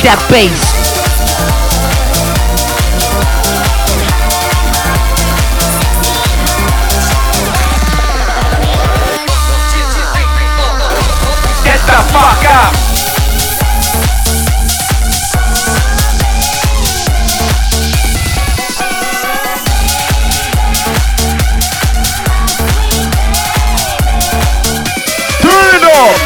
that bass. Get the fuck up! Turn it up!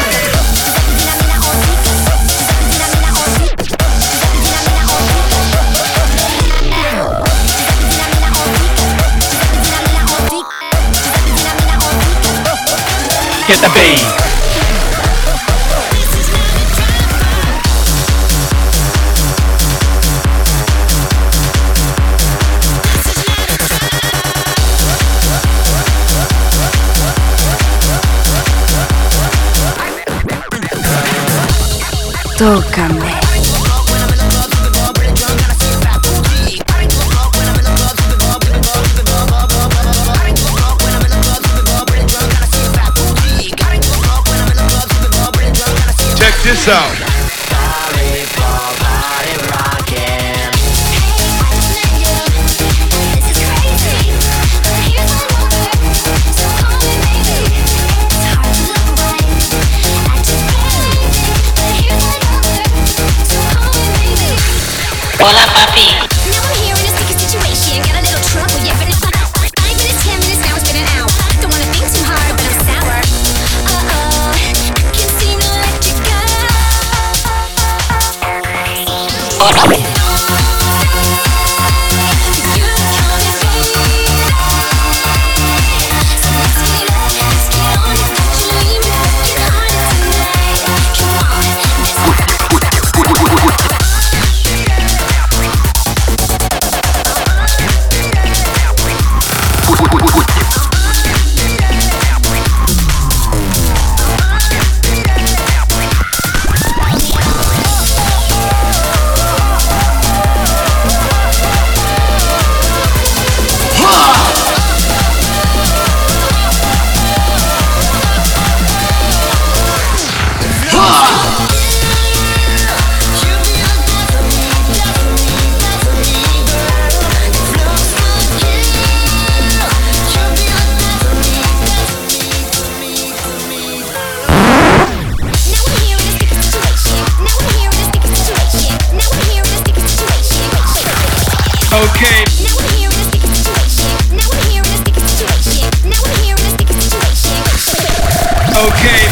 Get the beat! Tócame. Check this out. Hola, papi. Now I'm here in a sticky situation. Got a little trouble, yeah, but it's 5 minutes, 10 minutes, now it's been an hour. Don't wanna think too hard, but I'm sour. Uh-oh, I can't seem to let you go. Hola. Okay. Okay.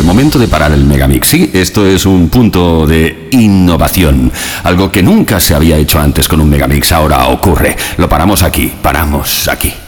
momento de parar el Megamix. Sí, esto es un punto de innovación. Algo que nunca se había hecho antes con un Megamix. Ahora ocurre. Lo paramos aquí.